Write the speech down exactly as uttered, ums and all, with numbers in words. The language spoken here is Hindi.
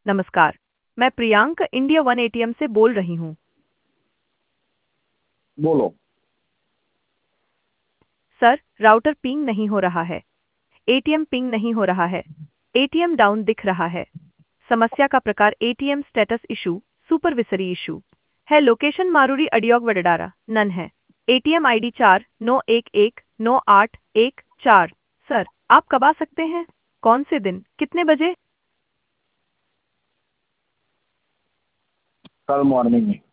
नमस्कार, मैं प्रियांक इंडिया वन एटीएम से बोल रही हूँ। बोलो। सर, राउटर पिंग नहीं हो रहा है। एटीएम पिंग नहीं हो रहा है। एटीएम डाउन दिख रहा है। समस्या का प्रकार ATM status issue, supervisory issue है। लोकेशन मारूरी अडियोग वडोदरा, नन है। एटीएम आईडी चार नौ एक एक नौ आठ एक चार। सर, आप कब आ सकते हैं? कौन से दिन, कितने बजे? कल मॉर्निंग में।